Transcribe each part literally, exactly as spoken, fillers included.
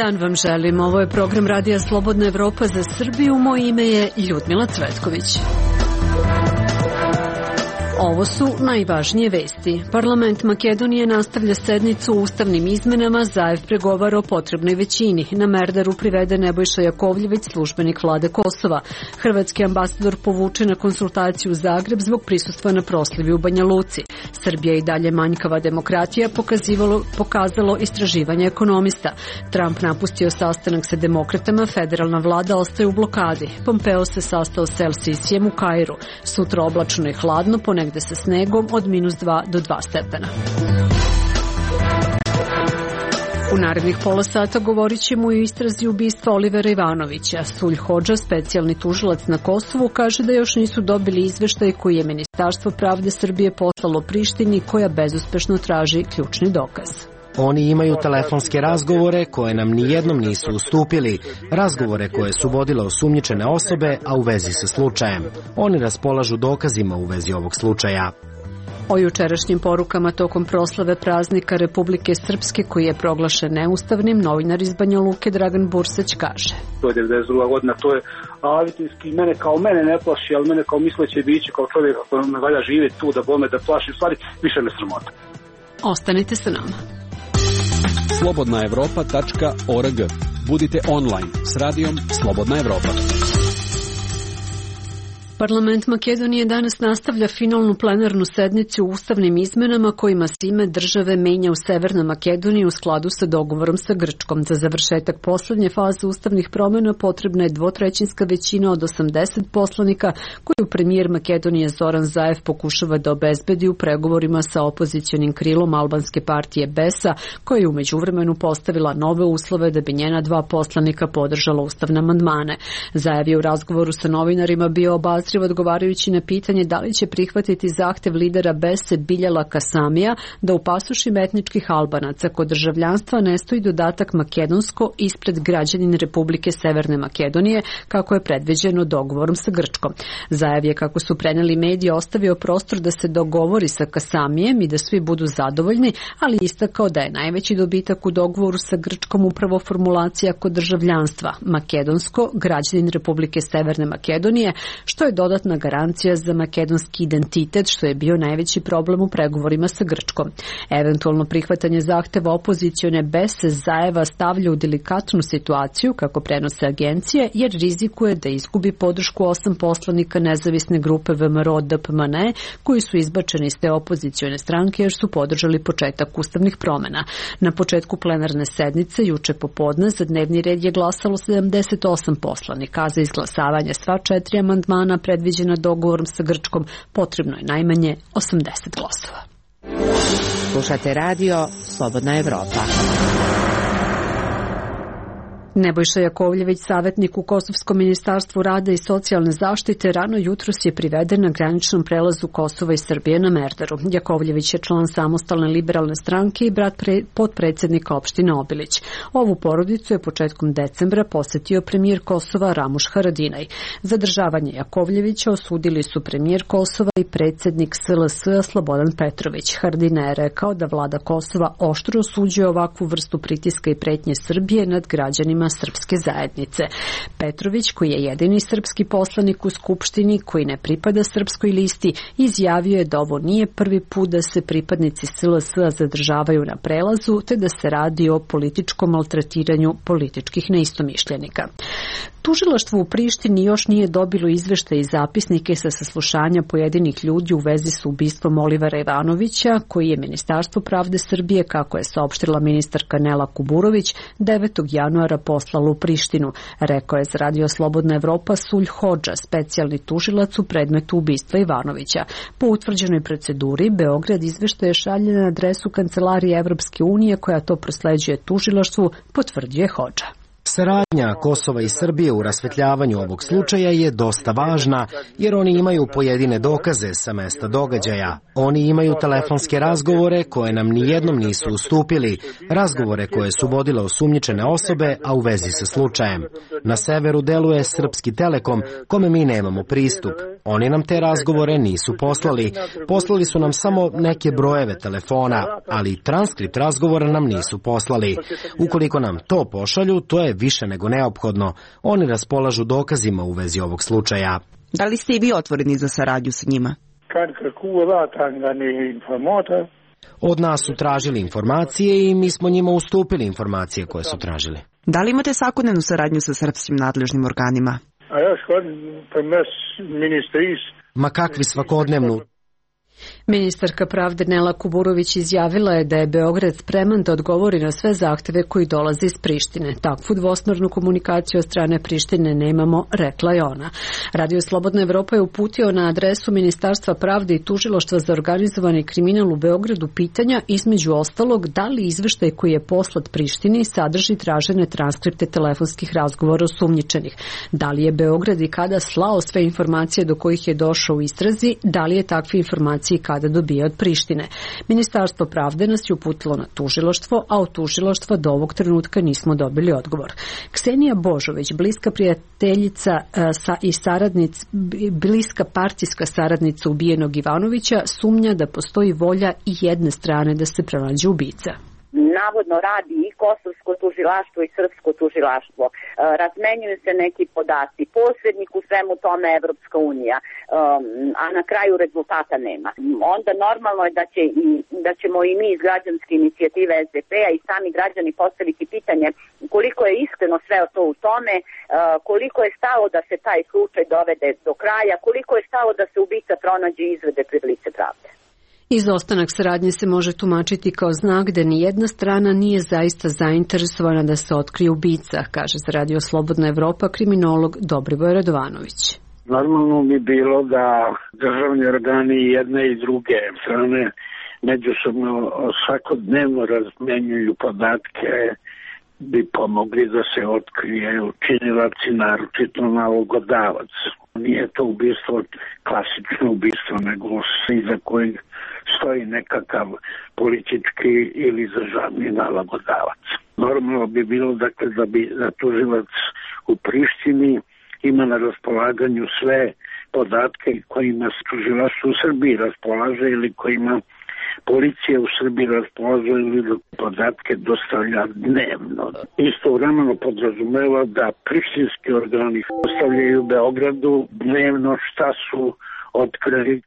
dan vam želim. Ovo je program Radija Slobodna Evropa za Srbiju. Moje ime je Ljudmila Cvetković. Ovo su najvažnije vesti. Parlament Makedonije nastavlja sednicu o ustavnim izmenama, Zaev pregovara o potrebnoj većini. Na Merdaru privede Nebojša Jakovljević, službenik vlade Kosova. Hrvatski ambasador povuče na konsultaciju u Zagreb zbog prisustva na proslavi u Banja Luci. Srbija i dalje manjkava demokratija, pokazivalo, pokazalo istraživanje ekonomista. Trump napustio sastanak sa demokratama, federalna vlada ostaje u blokadi. Pompeo se sastao s El Sisijem u Kairu. Sutra oblačno i hladno, ponegde sa snegom od minus dva do dva stepena. U narednih pola sata govorit ćemo o istrazi ubistva Olivera Ivanovića. Sulj Hodža, specijalni tužilac na Kosovu, kaže da još nisu dobili izveštaj koji je Ministarstvo pravde Srbije poslalo Prištini, koja bezuspešno traži ključni dokaz. Oni imaju telefonske razgovore koje nam nijednom nisu ustupili, razgovore koje su vodile osumnjičene osobe, a u vezi sa slučajem. Oni raspolažu dokazima u vezi ovog slučaja. O jučerašnjim porukama tokom proslave praznika Republike Srpske, koji je proglašen neustavnim, novinar iz Banja Luke Dragan Bursać kaže: To je devedeset druga godina, to je avitinski, mene kao mene ne plaši, ali mene kao misleće biće, kao čovjek ako me valja živjeti tu da bome da plaši, u stvari više me sramota. Ostanite sa nama. slobodna evropa tačka org. Budite online s radijom Slobodna Evropa. Parlament Makedonije danas nastavlja finalnu plenarnu sednicu u ustavnim izmenama kojima se ime države menja u Severnoj Makedoniji u skladu sa dogovorom sa Grčkom. Za završetak poslednje faze ustavnih promjena potrebna je dvotrećinska većina od osamdeset poslanika koju premijer Makedonije Zoran Zaev pokušava da obezbedi u pregovorima sa opozicionim krilom albanske partije Besa, koja je u međuvremenu postavila nove uslove da bi njena dva poslanika podržala ustavne amandmane. Zaev je u razgovoru sa novinarima bio obazriv odgovarajući na pitanje da li će prihvatiti zahtev lidera Bese Biljala Kasamija da u pasošima etničkih Albanaca kod državljanstva ne stoji dodatak makedonsko ispred građanin Republike Severne Makedonije, kako je predviđeno dogovorom sa Grčkom. Zaev je, kako su preneli mediji, ostavio prostor da se dogovori sa Kasamijem i da svi budu zadovoljni, ali istakao da je najveći dobitak u dogovoru sa Grčkom upravo formulacija kod državljanstva makedonsko, građanin Republike Severne Makedonije, što je dodatna garancija za makedonski identitet, što je bio najveći problem u pregovorima sa Grčkom. Eventualno prihvatanje zahteva opozicione Bese Zaeva stavlja u delikatnu situaciju, kako prenose agencije, jer rizikuje da izgubi podršku osam poslanika nezavisne grupe V M R O D P M N E, koji su izbačeni iz te opozicione stranke jer su podržali početak ustavnih promjena. Na početku plenarne sednice, juče popodne, za dnevni red je glasalo sedamdeset osam poslanika, a za izglasavanje sva četiri amandmana predviđena dogovorom sa Grčkom potrebno je najmanje osamdeset glasova. Slušate radio Slobodna Evropa. Nebojša Jakovljević, savjetnik u Kosovskom ministarstvu rada i socijalne zaštite, rano jutros je priveden na graničnom prelazu Kosova i Srbije na Merdaru. Jakovljević je član samostalne liberalne stranke i brat pre, potpredsjednika opštine Obilić. Ovu porodicu je početkom decembra posetio premijer Kosova Ramuš Haradinaj. Zadržavanje Jakovljevića osudili su premijer Kosova i predsjednik S L S-a Slobodan Petrović. Haradinaj je rekao da vlada Kosova oštro osuđuje ovakvu vrstu pritiska i pretnje Srbije nad građanima srpske zajednice. Petrović, koji je jedini srpski poslanik u Skupštini koji ne pripada srpskoj listi, izjavio je da ovo nije prvi put da se pripadnici S L S-a zadržavaju na prelazu, te da se radi o političkom maltretiranju političkih neistomišljenika. Tužilaštvo u Prištini još nije dobilo izveštaje i zapisnike sa saslušanja pojedinih ljudi u vezi s ubistvom Olivera Ivanovića, koji je Ministarstvo pravde Srbije, kako je saopštila ministarka Nela Kuburović, devetog januara poslalo u Prištinu, rekao je za Radio Slobodna Evropa Sulj Hodža, specijalni tužilac u predmetu ubistva Ivanovića. Po utvrđenoj proceduri, Beograd izveštaje šalje na adresu Kancelarije Evropske unije, koja to prosleđuje tužilaštvu, potvrđuje Hodža. Saradnja Kosova i Srbije u rasvetljavanju ovog slučaja je dosta važna, jer oni imaju pojedine dokaze sa mesta događaja. Oni imaju telefonske razgovore koje nam nijednom nisu ustupili, razgovore koje su vodile osumnjičene osobe, a u vezi sa slučajem. Na severu deluje Srpski Telekom, kome mi nemamo pristup. oni nam te razgovore nisu poslali. Poslali su nam samo neke brojeve telefona, ali transkript razgovora nam nisu poslali. Ukoliko nam to pošalju, to je više nego neophodno. Oni raspolažu dokazima u vezi ovog slučaja. Da li ste i vi otvoreni za saradnju sa njima? Od nas su tražili informacije i mi smo njima ustupili informacije koje su tražili. Da li imate svakodnevnu saradnju sa srpskim nadležnim organima? Ma kakvi svakodnevnu? Ministarka pravde Nela Kuburović izjavila je da je Beograd spreman da odgovori na sve zahteve koji dolaze iz Prištine. Takvu dvosmernu komunikaciju od strane Prištine nemamo, rekla je ona. Radio Slobodna Evropa je uputio na adresu Ministarstva pravde i Tužilaštva za organizovani kriminal u Beogradu pitanja, između ostalog, da li izveštaj koji je poslat Prištini sadrži tražene transkripte telefonskih razgovora osumnjičenih. Da li je Beograd i kada slao sve informacije do kojih je došao u istrazi, da li je takve informacije i kada dobije od Prištine. Ministarstvo pravde nas je uputilo na tužilaštvo, a od tužilaštva do ovog trenutka nismo dobili odgovor. Ksenija Božović, bliska prijateljica sa i saradnic, bliska partijska saradnica ubijenog Ivanovića, sumnja da postoji volja i jedne strane da se pronađe ubica. Navodno radi i kosovsko tužilaštvo i srpsko tužilaštvo. E, razmenjuju se neki podaci. Posrednik u svemu tome je Evropska unija, e, a na kraju rezultata nema. Onda normalno je da, će i, da ćemo i mi iz građanske inicijative S D P-a i sami građani postaviti pitanje koliko je iskreno sve to u tome, e, koliko je stalo da se taj slučaj dovede do kraja, koliko je stalo da se ubica pronađe i izvede pred lice pravde. Izostanak saradnje se može tumačiti kao znak da ni jedna strana nije zaista zainteresovana da se otkrije ubica, kaže za Radio Slobodna Evropa kriminolog Dobriboj Radovanović. Normalno bi bilo da državni organi jedne i druge strane međusobno svakodnevno razmenjuju podatke, bi pomogli da se otkrije učinilac i naročito nalogodavac. Nije to ubistvo klasično ubistvo, nego iza kojeg stoji nekakav politički ili državni nalogodavac. Normalno bi bilo dakle da bi da tužilac u Prištini ima na raspolaganju sve podatke kojima tužilaštvo u Srbiji raspolaže ili kojima policija u Srbiji raspolaže ili podatke dostavlja dnevno. Istovremeno podrazumeva da prištinski organi dostavljaju Beogradu dnevno šta su otkrili.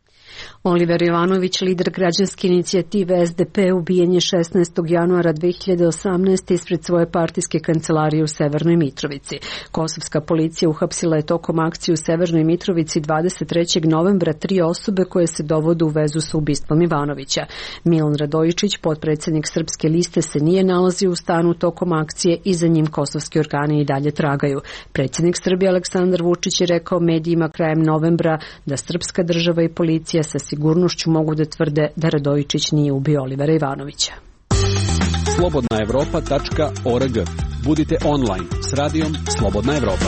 Oliver Jovanović, lider građanske inicijative S D P, ubijen je šesnaestog januara dve hiljade osamnaeste. ispred svoje partijske kancelarije u Severnoj Mitrovici. Kosovska policija uhapsila je tokom akcije u Severnoj Mitrovici dvadeset trećeg novembra tri osobe koje se dovode u vezu sa ubistvom Ivanovića. Milan Radojičić, potpredsjednik Srpske liste, se nije nalazio u stanu tokom akcije i za njim kosovski organi i dalje tragaju. Predsjednik Srbije Aleksandar Vučić je rekao medijima krajem novembra da srpska država i policija sa sigurnošću mogu da tvrde da Radojičić nije ubio Olivera Ivanovića. slobodna evropa tačka org. Budite online s radijom Slobodna Evropa.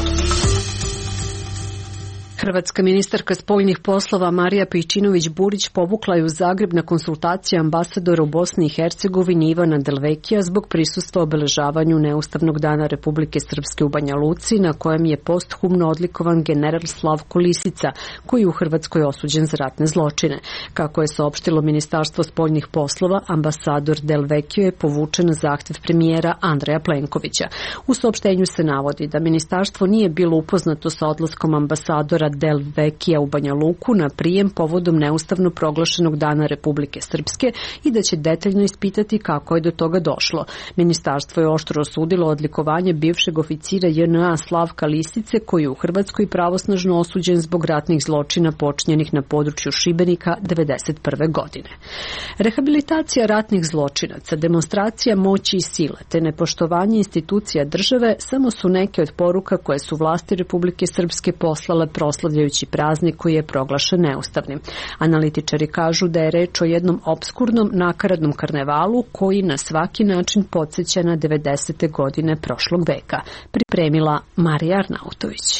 Hrvatska ministarka spoljnih poslova Marija Pejčinović-Burić povukla je u Zagreb na konsultacije ambasadora u Bosni i Hercegovini Ivana Delvekija zbog prisustva obeležavanju Neustavnog dana Republike Srpske u Banja Luci, na kojem je posthumno odlikovan general Slavko Lisica, koji je u Hrvatskoj osuđen za ratne zločine. Kako je saopštilo Ministarstvo spoljnih poslova, ambasador Delvekio je povučen na zahtev premijera Andreja Plenkovića. U saopštenju se navodi da ministarstvo nije bilo upoznato sa odlaskom ambasadora Delvekija u Banja Luku na prijem povodom neustavno proglašenog dana Republike Srpske i da će detaljno ispitati kako je do toga došlo. Ministarstvo je oštro osudilo odlikovanje bivšeg oficira J N A Slavka Lisice, koji je u Hrvatskoj pravosnažno osuđen zbog ratnih zločina počinjenih na području Šibenika devedeset prve godine. Rehabilitacija ratnih zločinaca, demonstracija moći i sile te nepoštovanje institucija države samo su neke od poruka koje su vlasti Republike Srpske poslale proslavljajući praznik koji je proglašen neustavnim. Analitičari kažu da je reč o jednom opskurnom nakaradnom karnevalu koji na svaki način podsjeća na devedesete godine prošlog veka. Pripremila Marija Arnautović.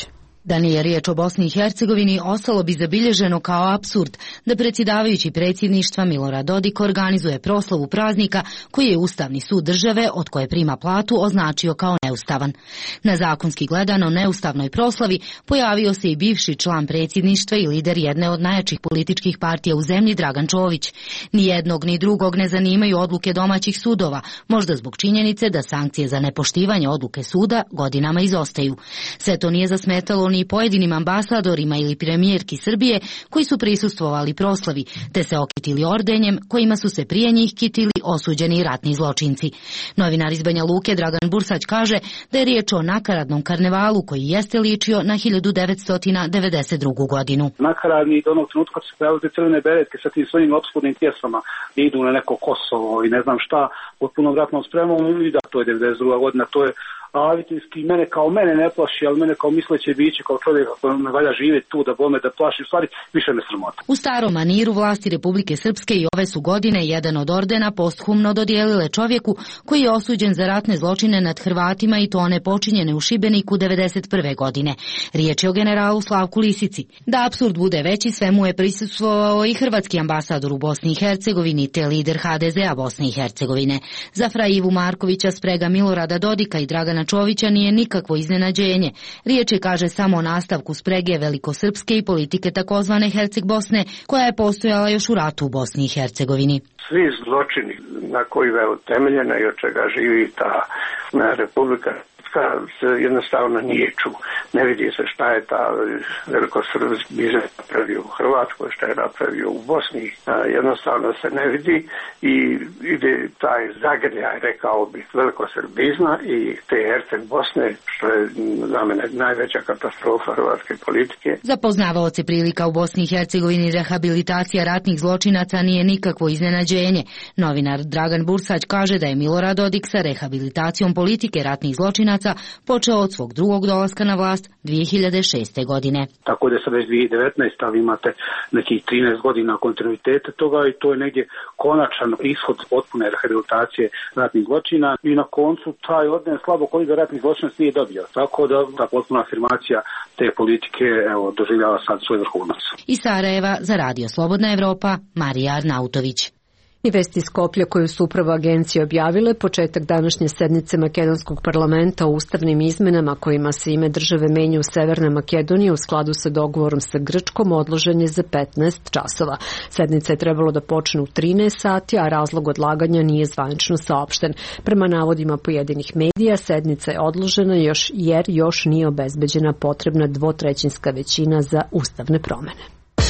Da nije riječ o Bosni i Hercegovini, ostalo bi zabilježeno kao apsurd da predsjedavajući predsjedništva Milorad Dodik organizuje proslavu praznika koji je Ustavni sud države od koje prima platu označio kao neustavan. Na zakonski gledano neustavnoj proslavi pojavio se i bivši član predsjedništva i lider jedne od najjačih političkih partija u zemlji Dragan Čović. Ni jednog ni drugog ne zanimaju odluke domaćih sudova, možda zbog činjenice da sankcije za nepoštivanje odluke suda godinama izostaju. Sve to nije zasmetalo ni pojedinim ambasadorima ili premijerki Srbije koji su prisustvovali proslavi, te se okitili ordenjem kojima su se prije njih kitili osuđeni ratni zločinci. Novinar iz Banja Luke Dragan Bursać kaže da je riječ o nakaradnom karnevalu koji jeste ličio na hiljadu devetsto devedeset drugu godinu. Nakaradni do onog trenutka su pojavili te crvene beretke sa tim svojim opskurnim pjesama, idu na neko Kosovo i ne znam šta, pod punom ratnom spremom, i da, to je devedeset druga godina, to je avitinski, mene kao mene ne plaši, ali mene kao misleće biće, kao čovjek ako me valja živjeti tu da bome da plaši, u stvari više me sramota. U starom maniru vlasti Republike Srpske i ove su godine jedan od ordena posthumno dodijelile čovjeku koji je osuđen za ratne zločine nad Hrvatima i to one počinjene u Šibeniku devedeset prve godine. Riječ je o generalu Slavku Lisici. Da apsurd bude veći, svemu je prisustvovao i hrvatski ambasador u Bosni i Hercegovini te lider ha de zea Bosne i Hercegovine. Za Fra Ivu Markovića sprega Milorada Dodika i Dragana Čovića nije nikakvo iznenađenje. Riječ je, kaže, samo o nastavku sprege velikosrpske i politike takozvane Herceg Bosne, koja je postojala još u ratu u Bosni i Hercegovini. Svi zločini na koji je utemeljena i od čega živi ta Republika se jednostavno nije ču. Ne vidi se šta je ta velikosrpski biznis napravio u Hrvatskoj, šta je napravio u Bosni. Jednostavno se ne vidi i ide taj zagrljaj, rekao bih, velikosrbizma i te Herceg Bosne, što je za mene najveća katastrofa hrvatske politike. Za poznavaoce prilika u Bosni i Hercegovini rehabilitacija ratnih zločinaca nije nikakvo iznenađenje. Novinar Dragan Bursać kaže da je Milorad Dodik sa rehabilitacijom politike ratnih zločinaca počeo od svog drugog dolaska na vlast dvije hiljade šeste. godine. Tako da sad već dvije hiljade devetnaeste. ali imate nekih trinaest godina kontinuiteta toga i to je negdje konačan ishod potpune rehabilitacije ratnih zločina i na koncu taj orden slabo koji ga ratnih zločinac nije dobio. Tako da ta potpuna afirmacija te politike evo, doživljava sad svoj vrhunac. Iz Sarajeva za Radio Slobodna Evropa, Marija Arnautović. I vesti iz Skoplja koju su upravo agencije objavile, početak današnje sednice Makedonskog parlamenta o ustavnim izmenama kojima se ime države menja u Severnoj Makedoniji u skladu sa dogovorom sa Grčkom odložen je za petnaest časova. Sednica je trebalo da počne u trinaest sati, a razlog odlaganja nije zvanično saopšten. Prema navodima pojedinih medija, sednica je odložena još jer još nije obezbeđena potrebna dvotrećinska većina za ustavne promene.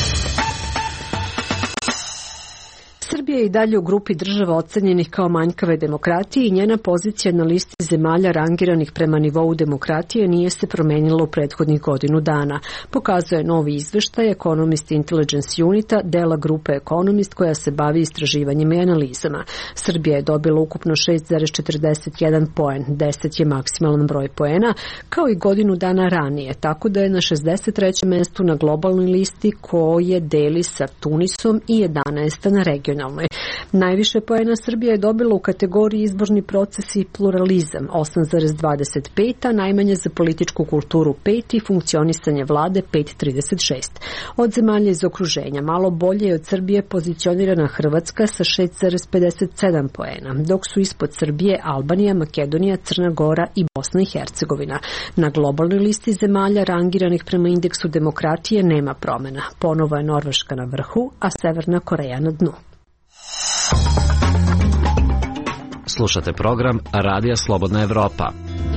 Srbija je i dalje u grupi država ocenjenih kao manjkave demokratije i njena pozicija na listi zemalja rangiranih prema nivou demokratije nije se promenila u prethodnih godinu dana. Pokazuje novi izveštaj Economist Intelligence Unita, dela grupe Economist koja se bavi istraživanjima i analizama. Srbija je dobila ukupno šest zarez četrdeset jedan poen, deset je maksimalan broj poena, kao i godinu dana ranije, tako da je na šezdeset trećem mestu na globalnoj listi koje deli sa Tunisom i jedanaesta na regionalnoj. Najviše poena Srbija je dobila u kategoriji izborni proces i pluralizam, osam zarez dvadeset pet, a najmanje za političku kulturu pet i funkcionisanje vlade pet zarez trideset šest. Od zemalja iz okruženja malo bolje je od Srbije pozicionirana Hrvatska sa šest zarez pedeset sedam poena, dok su ispod Srbije Albanija, Makedonija, Crna Gora i Bosna i Hercegovina. Na globalnoj listi zemalja rangiranih prema indeksu demokratije nema promena. Ponovo je Norveška na vrhu, a Severna Koreja na dnu. Slušate program Radija Slobodna Evropa.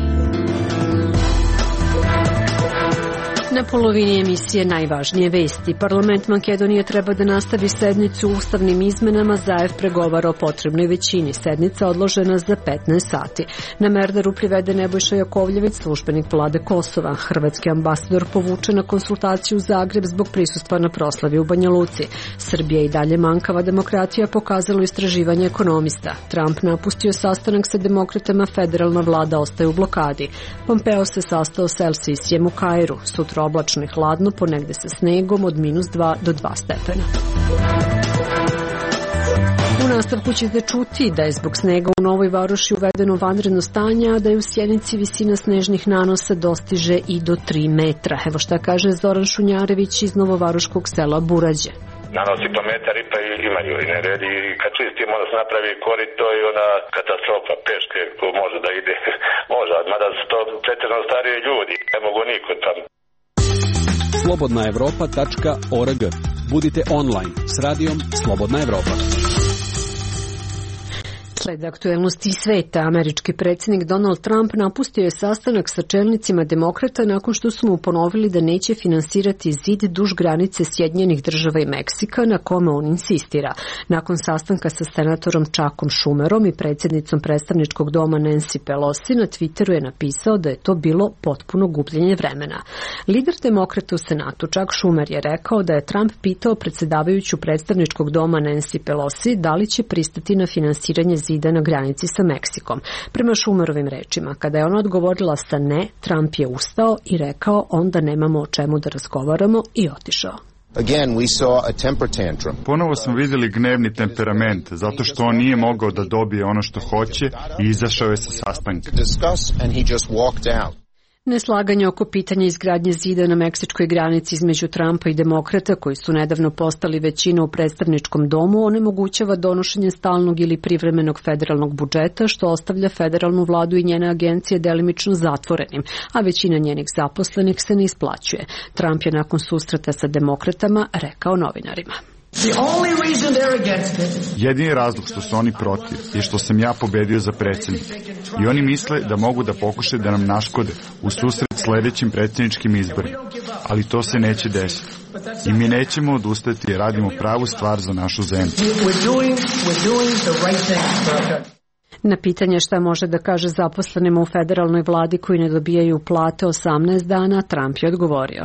Na polovini emisije najvažnije vesti. Parlament Makedonije treba da nastavi sednicu u ustavnim izmenama, Zaev pregovara o potrebnoj većini. Sednica odložena za petnaest sati. Na Merdaru privede Nebojša Jakovljević, službenik vlade Kosova. Hrvatski ambasador povuče na konsultaciju u Zagreb zbog prisustva na proslavi u Banja Luci. Srbija i dalje manjkava demokratija, pokazalo istraživanje Ekonomista. Trump napustio sastanak sa demokratama, federalna vlada ostaje u blokadi. Pompeo se sastao s El Sisijem u Kairu. Sutra oblačno i hladno, ponegde sa snegom od minus dva do dva stepena. U nastavku ćete čuti da je zbog snega u Novoj Varoši uvedeno vanredno stanje, a da je u Sjenici visina snežnih nanosa dostiže i do tri metra. Evo šta kaže Zoran Šunjarević iz novovaroškog sela Burađe. Nanosi po metar i pa imaju i nered i kad čistimo da se napravi korito i ona katastrofa peške ko može da ide, može, mada su to pretežno stariji ljudi, ne mogu niko tamo. slobodna evropa tačka org. Budite online s radijom Slobodna Evropa. Sled aktuelnosti sveta, američki predsjednik Donald Trump napustio je sastanak sa čelnicima demokrata nakon što su mu ponovili da neće finansirati zid duž granice Sjedinjenih Država i Meksika, na kome on insistira. Nakon sastanka sa senatorom Chuckom Schumerom i predsjednicom predstavničkog doma Nancy Pelosi, na Twitteru je napisao da je to bilo potpuno gubljenje vremena. Lider demokrata u Senatu Chuck Schumer je rekao da je Trump pitao predsjedavajuću predstavničkog doma Nancy Pelosi da li će pristati na finansiranje zida na granici sa Meksikom. Prema Schumerovim rečima, kada je ona odgovorila sa ne, Trump je ustao i rekao onda nemamo o čemu da razgovaramo i otišao. Again, we saw a temper tantrum. Ponovo smo vidjeli gnevni temperament, zato što on nije mogao da dobije ono što hoće i izašao je sa sastanka. Neslaganje oko pitanja izgradnje zida na meksičkoj granici između Trumpa i demokrata, koji su nedavno postali većina u predstavničkom domu, onemogućava donošenje stalnog ili privremenog federalnog budžeta, što ostavlja federalnu vladu i njene agencije delimično zatvorenim, a većina njenih zaposlenih se ne isplaćuje. Trump je nakon susreta sa demokratama rekao novinarima. Jedini razlog što su oni protiv je što sam ja pobedio za predsjednika. I oni misle da mogu da pokušaju da nam naškode u susret sljedećim predsjedničkim izborima. Ali to se neće desiti. I mi nećemo odustati jer radimo pravu stvar za našu zemlju. Na pitanje šta može da kaže zaposlenima u federalnoj vladi koji ne dobijaju plate osamnaest dana, Trump je odgovorio.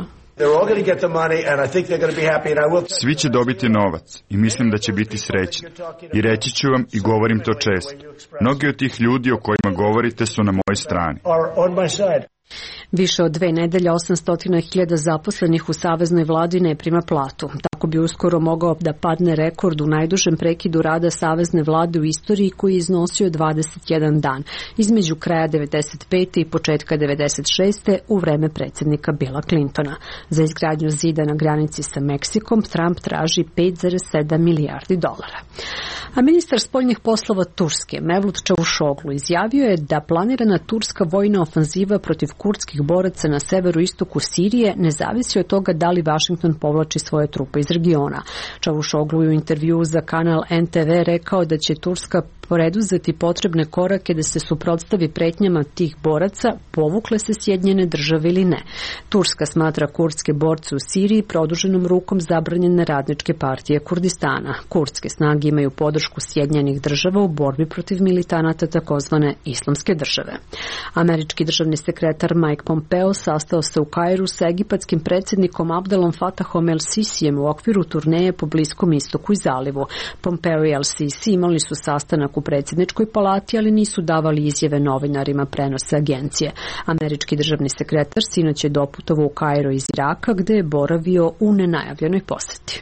Svi će dobiti novac i mislim da će biti srećni. I reći ću vam i govorim to često. Mnogi od tih ljudi o kojima govorite su na mojoj strani. Više od dve nedelje osamsto hiljada zaposlenih u saveznoj vladi ne prima platu. Tako bi uskoro mogao da padne rekord u najdužem prekidu rada savezne vlade u istoriji, koji je iznosio dvadeset jedan dan, između kraja devedeset pete i početka devedeset šeste u vreme predsjednika Billa Clintona. Za izgradnju zida na granici sa Meksikom Trump traži pet zarez sedam milijardi dolara. A ministar spoljnih poslova Turske, Mevlut Čavuşoglu, izjavio je da planirana turska vojna ofanziva protiv kurdskih boraca na severu istoku Sirije ne zavisi od toga da li Vašington povlači svoje trupe iz regiona. Čavuşoglu je u intervjuu za kanal en te ve rekao da će Turska preduzeti potrebne korake da se suprotstavi pretnjama tih boraca, povukle se Sjedinjene Države ili ne. Turska smatra kurdske borce u Siriji produženom rukom zabranjene radničke partije Kurdistana. Kurdske snage imaju podršku Sjedinjenih Država u borbi protiv militanata takozvane Islamske države. Američki državni sekretar Mike Pompeo sastao se u Kairu sa egipatskim predsjednikom Abdelom Fatahom el-Sisijem u okviru turneje po Bliskom istoku i zalivu. Pompeo i el-Sisi imali su sastanak u predsjedničkoj palati, ali nisu davali izjave novinarima, prenose agencije. Američki državni sekretar sinoć je doputovao u Kairo iz Iraka, gde je boravio u nenajavljenoj poseti.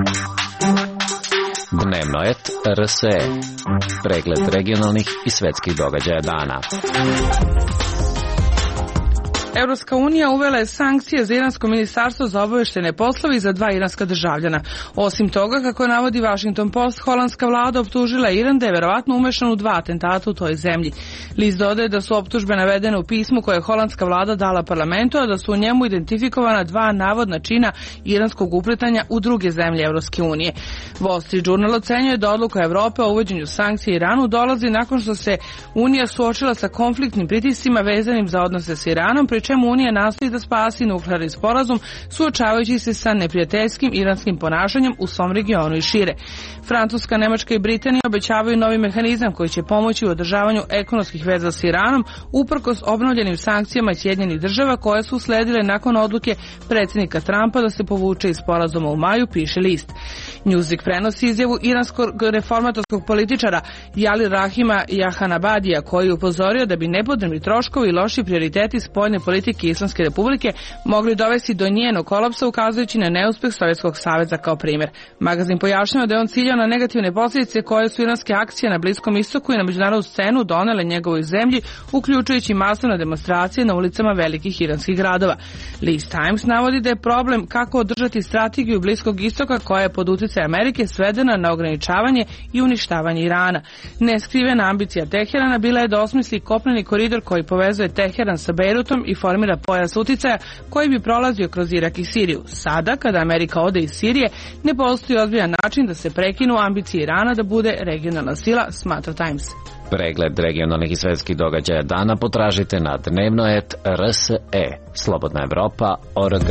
Dnevno et er es e. Pregled regionalnih i svetskih događaja dana. Evropska unija uvela je sankcije za iransko ministarstvo za obaveštene poslove i za dva iranska državljana. Osim toga, kako navodi Washington Post, holandska vlada optužila Iran da je verovatno umešan u dva atentata u toj zemlji. List dodaje da su optužbe navedene u pismu koje je holandska vlada dala parlamentu, a da su u njemu identifikovana dva navodna čina iranskog upletanja u druge zemlje Evropske unije. Wall Street Journal ocenjuje da odluka Evrope o uvođenju sankcija Iranu dolazi nakon što se Unija suočila sa konfliktnim pritiscima vezanim za odnose s Iranom, pri čemu Unija nastoji da spasi nuklearni sporazum suočavajući se sa neprijateljskim iranskim ponašanjem u svom regionu i šire. Francuska, Nemačka i Britanija obećavaju novi mehanizam koji će pomoći u održavanju ekonomskih veza s Iranom uprkos obnovljenim sankcijama Sjedinjenih Država koje su usledile nakon odluke predsjednika Trumpa da se povuče iz sporazuma u maju, piše list. Newsweek prenosi izjavu iranskog reformatorskog političara Jali Rahima Jahanabadija, koji je upozorio da bi nepotrebni troškovi i loši prioriteti spoljne politike politike Islamske republike mogli dovesti do njenog kolapsa, ukazujući na neuspeh Sovjetskog saveza kao primjer. Magazin pojašnjava da je on ciljao na negativne posljedice koje su iranske akcije na Bliskom istoku i na međunarodnu scenu donele njegovoj zemlji, uključujući masovne demonstracije na ulicama velikih iranskih gradova. List Times navodi da je problem kako održati strategiju Bliskog istoka koja je pod utjecajem Amerike svedena na ograničavanje i uništavanje Irana. Neskrivena ambicija Teherana bila je da osmisli kopneni koridor koji povezuje Teheran sa Bejrutom i formira pojas uticaja koji bi prolazio kroz Irak i Siriju. Sada, kada Amerika ode iz Sirije, ne postoji ozbiljan način da se prekinu ambicije Irana da bude regionalna sila, smatra Times. Pregled regionalnih i svetskih događaja dana potražite na dnevnoet R S E, Slobodna Evropa, O R G.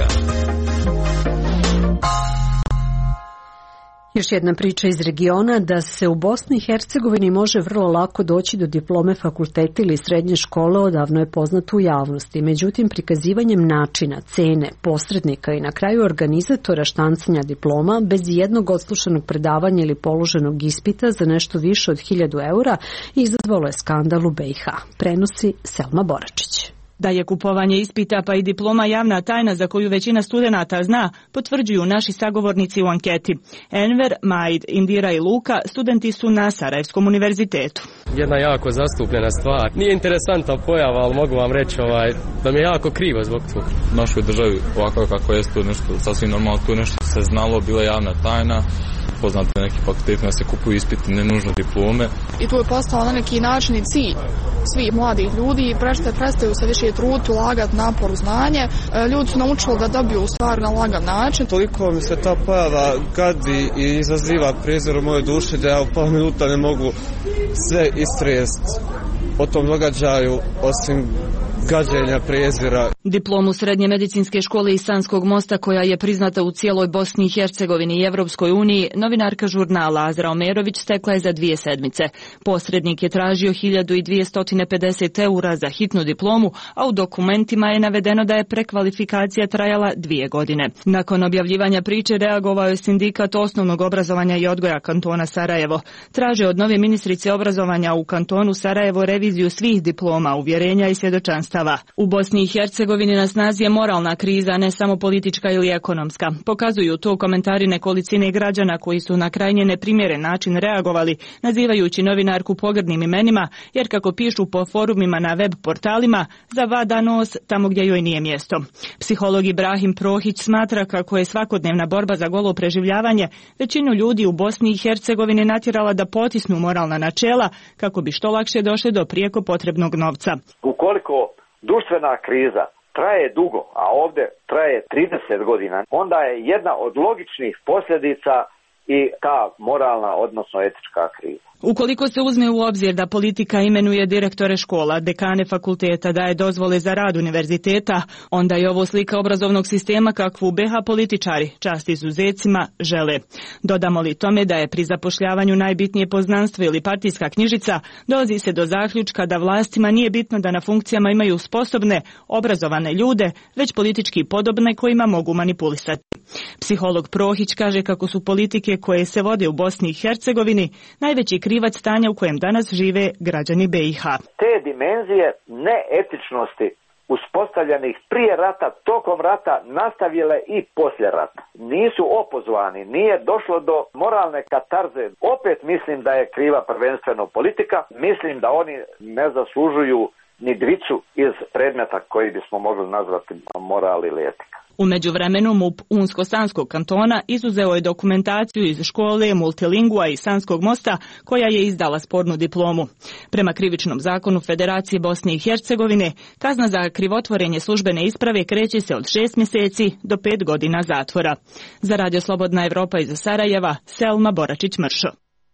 Još jedna priča iz regiona da se u Bosni i Hercegovini može vrlo lako doći do diplome fakulteta ili srednje škole odavno je poznato u javnosti. Međutim, prikazivanjem načina, cene, posrednika i na kraju organizatora štancanja diploma bez jednog odslušanog predavanja ili položenog ispita za nešto više od hiljadu eura izazvalo je skandal u B i H. Prenosi Selma Boračić. Da je kupovanje ispita pa i diploma javna tajna za koju većina studenata zna, potvrđuju naši sagovornici u anketi. Enver, Majd, Indira i Luka studenti su na Sarajevskom univerzitetu. Jedna jako zastupljena stvar. Nije interesantna pojava, ali mogu vam reći ovaj, da mi je jako krivo zbog toga. U našoj državi ovako kako je to nešto sasvim normalno, tu nešto se znalo, bila javna tajna. Poznate neki fakultetima se kupuju ispiti, ne nužno diplome. I tu je postao na neki način i cilj svih mladih ljudi i prestaju se više truditi, ulagati napor u znanje. Ljudi su naučili da dobiju u stvari na lagan način. Toliko mi se ta pojava gadi i izaziva prezir u moje duši da ja u pola minuta ne mogu sve istrest o tom događaju osim gađenja, prezira. Diplomu Srednje medicinske škole iz Sanskog mosta, koja je priznata u cijeloj Bosni i Hercegovini i Evropskoj uniji, novinarka žurnala Azra Omerović stekla je za dvije sedmice. Posrednik je tražio hiljadu dvjesto pedeset eura za hitnu diplomu, a u dokumentima je navedeno da je prekvalifikacija trajala dvije godine. Nakon objavljivanja priče reagovao je sindikat osnovnog obrazovanja i odgoja kantona Sarajevo. Traže od nove ministrice obrazovanja u kantonu Sarajevo reviziju svih diploma, uvjerenja i svjedočanstva. U Bosni i Hercegovini na snazi je moralna kriza, ne samo politička ili ekonomska. Pokazuju to komentari nekolicine građana koji su na krajnje neprimjeren način reagovali, nazivajući novinarku pogrdnim imenima, jer kako pišu po forumima na web portalima, zavada nos tamo gdje joj nije mjesto. Psiholog Ibrahim Prohić smatra kako je svakodnevna borba za golo preživljavanje većinu ljudi u Bosni i Hercegovini natjerala da potisnu moralna načela kako bi što lakše došli do prijeko potrebnog novca. Ukoliko društvena kriza traje dugo, a ovdje traje trideset godina, onda je jedna od logičnih posljedica i ta moralna, odnosno etička kriza. Ukoliko se uzme u obzir da politika imenuje direktore škola, dekane fakulteta, daje dozvole za rad univerziteta, onda je ovo slika obrazovnog sistema kakvu B H političari, čast izuzecima, žele. Dodamo li tome da je pri zapošljavanju najbitnije poznanstvo ili partijska knjižica, dolazi se do zaključka da vlastima nije bitno da na funkcijama imaju sposobne, obrazovane ljude, već politički podobne kojima mogu manipulisati. Psiholog Prohić kaže kako su politike koje se vode u Bosni i Hercegovini najveći krivac stanja u kojem danas žive građani B i H. Te dimenzije neetičnosti uspostavljenih prije rata, tokom rata, nastavile i poslije rata. Nisu opozvani, nije došlo do moralne katarze. Opet mislim da je kriva prvenstveno politika. Mislim da oni ne zaslužuju ni dvicu iz predmeta koji bismo mogli nazvati moral ili etika. U međuvremenu MUP Unsko-Sanskog kantona izuzeo je dokumentaciju iz škole Multilingua i Sanskog mosta koja je izdala spornu diplomu. Prema krivičnom zakonu Federacije Bosne i Hercegovine, kazna za krivotvorenje službene isprave kreće se od šest mjeseci do pet godina zatvora. Za Radio Slobodna Evropa iz Sarajeva, Selma Boračić-Mršo.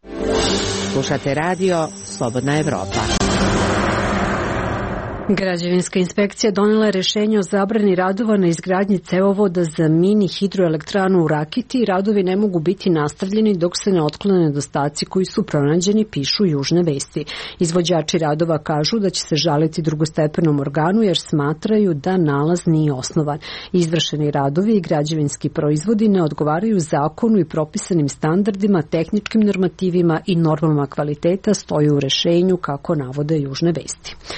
Slušate radio Slobodna Evropa. Građevinska inspekcija donela je rješenje o zabrani radova na izgradnji cevovoda za mini hidroelektranu u Rakiti i radovi ne mogu biti nastavljeni dok se ne otklone nedostaci koji su pronađeni, pišu Južne vesti. Izvođači radova kažu da će se žaliti drugostepenom organu jer smatraju da nalaz nije osnovan. Izvršeni radovi i građevinski proizvodi ne odgovaraju zakonu i propisanim standardima, tehničkim normativima i normama kvaliteta, stoji u rješenju, kako navode Južne vesti.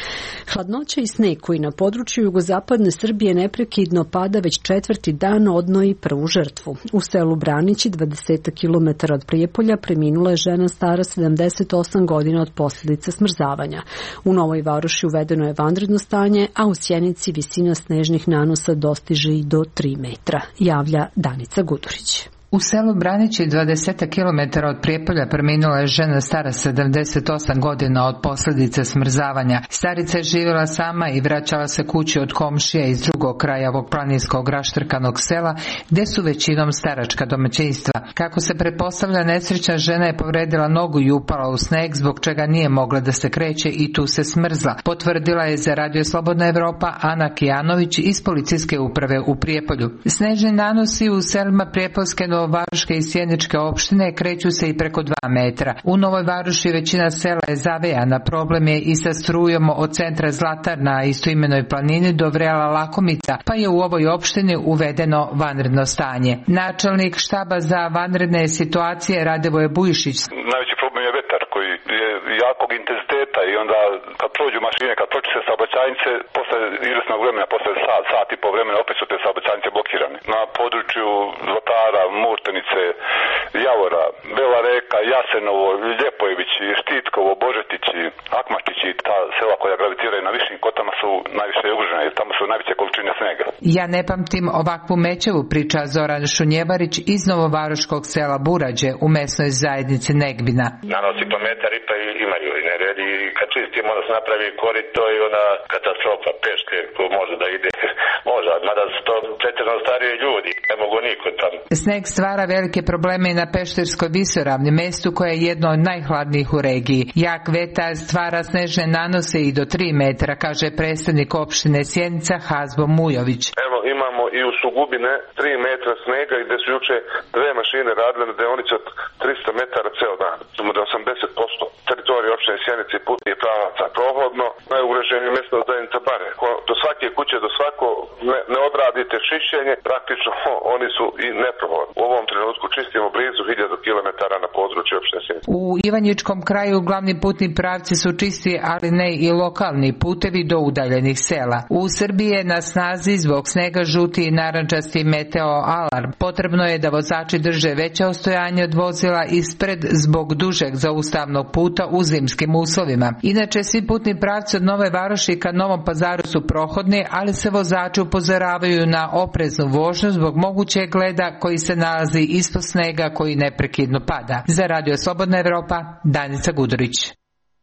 Hladnoća i sneg koji na području jugozapadne Srbije neprekidno pada već četvrti dan odnoji prvu žrtvu. U selu Branići, dvadeset kilometara od Prijepolja, preminula je žena stara sedamdeset osam godina od posljedica smrzavanja. U Novoj Varoši uvedeno je vanredno stanje, a u Sjenici visina snežnih nanosa dostiže i do tri metra, javlja Danica Gudurić. U selu Branići, dvadeset kilometara od Prijepolja, preminula je žena stara sedamdeset osam godina od posljedice smrzavanja. Starica je živjela sama i vraćala se kući od komšija iz drugog kraja ovog planinskog raštrkanog sela, gdje su većinom staračka domaćinstva. Kako se pretpostavlja, nesrećna žena je povredila nogu i upala u sneg, zbog čega nije mogla da se kreće i tu se smrzla. Potvrdila je za Radio Slobodna Evropa Ana Kijanović iz policijske uprave u Prijepolju. Snežni nanosi u selima Prijepoljske, Novovaroške i Sjeničke opštine kreću se i preko dva metra. U Novoj Varoši većina sela je zavejana, problem je i sa strujom od centra Zlatar na istoimenoj planini do Vrela Lakomica, pa je u ovoj opštini uvedeno vanredno stanje. Načelnik štaba za vanredne situacije Radevoje Bujišić. Najveći problem je vetar koji je jakog intenziteta i onda kad prođu mašine, kad pročiše saobraćajnice, posle izvesnog vremena, posle sat, sat i po vremena opet su te saobraćajnice blokirane. Na području Zlatara, Murtenice, Javora, Bela Reka, Jasenovo, Ljepojević, Štitkovo, Božetić, Akmačić i ta sela koja gravitiraju na višim kotama su najviše ugrožena jer tamo su najveće količine snega. Ja ne pamtim ovakvu mećevu, priča Zoran Šunjevarić iz Novovaroškog sela Burađe u mesnoj zajednici Negbina. Nanosi po metar i pa imaju i ne redi i kad čistimo onda se napravi korito i ona katastrofa peške ko može da ide, može, mada su to pretjerano stariji ljudi, ne mogu niko tamo. Sneg stvara velike probleme i na Pešterskoj visoravni, mestu koje je jedno od najhladnijih u regiji. Jak vetar stvara snežne nanose i do tri metra, kaže predstavnik opštine Sjenica Hazbo Mujović. Evo imamo i u Sugubine tri metra snega i gde su juče dve mašine radile na deonici od tristo metara ceo dan. Samo da osamdeset posto teritorije opštine Sjenice i putnih pravaca prohodno, najugroženije mjesto zajednica Bare. Do svake kuće, do svako ne, ne odradite čišćenje, praktično oni su i neprohodni. U ovom trenutku čistimo blizu hiljadu kilometara na području opštine Sjenice. U Ivanjičkom kraju glavni putni pravci su čisti, ali ne i lokalni putevi do udaljenih sela. U Srbiji je na snazi zbog snega žuti i narandžasti meteo alarm. Potrebno je da vozači drže veće ostojanje od vozila ispred zbog dužeg zaustavnog puta u zimskim uslovima. Inače, svi putni pravci od Nove Varoši ka Novom Pazaru su prohodni, ali se vozači upozoravaju na opreznu vožnju zbog mogućeg leda koji se nalazi ispod snega koji neprekidno pada. Za Radio Slobodna Evropa, Danica Gudurić.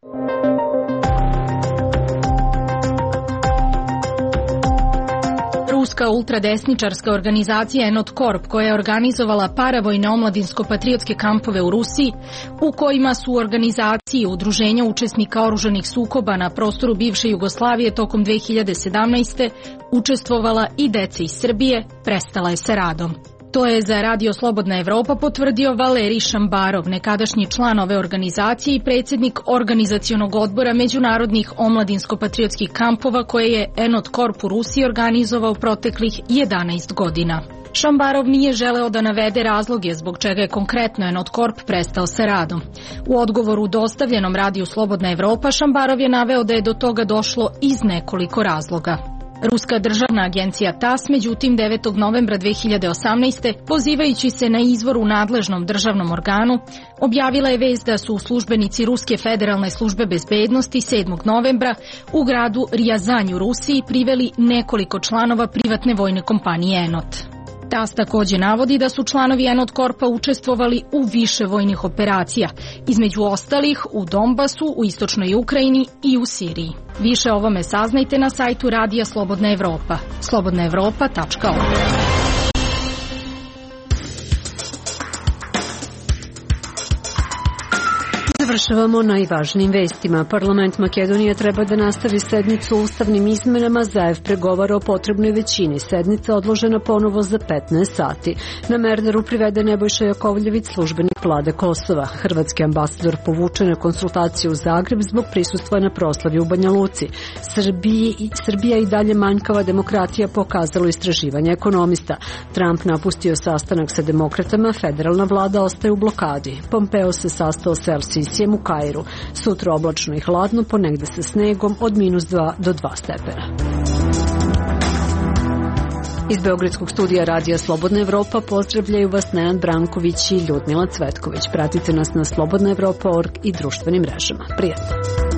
Ruska ultradesničarska organizacija Enot Corp, koja je organizovala paravojne omladinsko-patriotske kampove u Rusiji, u kojima su u organizaciji udruženja učesnika oružanih sukoba na prostoru bivše Jugoslavije tokom dve hiljade sedamnaeste. učestvovala i deca iz Srbije, prestala je sa radom. To je za Radio Slobodna Evropa potvrdio Valerij Šambarov, nekadašnji član ove organizacije i predsjednik organizacionog odbora međunarodnih omladinsko-patriotskih kampova koje je Enot Corp u Rusiji organizovao proteklih jedanaest godina. Šambarov nije želeo da navede razloge zbog čega je konkretno Enot Corp prestao sa radom. U odgovoru dostavljenom Radiju Slobodna Evropa Šambarov je naveo da je do toga došlo iz nekoliko razloga. Ruska državna agencija T A S, međutim, devetog novembra dve hiljade osamnaeste. pozivajući se na izvor u nadležnom državnom organu, objavila je vest da su službenici Ruske federalne službe bezbednosti sedmog novembra u gradu Rijazanj u Rusiji priveli nekoliko članova privatne vojne kompanije Enot. T A S takođe navodi da su članovi Enot Corpa učestvovali u više vojnih operacija, između ostalih u Donbasu, u istočnoj Ukrajini i u Siriji. Više o ovome saznajte na sajtu Radija Slobodna Evropa, slobodna evropa tačka org. Završavamo najvažnijim vestima. Parlament Makedonije treba da nastavi sednicu o ustavnim izmenama. Zaev pregovara o potrebnoj većini. Sednica odložena ponovo za petnaest sati. Na Merdaru privede Nebojša Jakovljević, službenik vlade Kosova. Hrvatski ambasador povučen na konsultacije u Zagreb zbog prisustva na proslavi u Banja Luci. Srbiji, Srbija i dalje manjkava demokratija, pokazalo istraživanje ekonomista. Trump napustio sastanak sa demokratama, federalna vlada ostaje u blokadi. Pompeo se sastao s El Sisijem u u Kairu. Sutra oblačno i hladno, ponegde sa snegom od minus dva do dva stepena. Iz Beogradskog studija Radija Slobodna Evropa pozdravljaju vas Nenad Branković i Ljudmila Cvetković. Pratite nas na slobodna evropa tačka org i društvenim mrežama. Prijatno!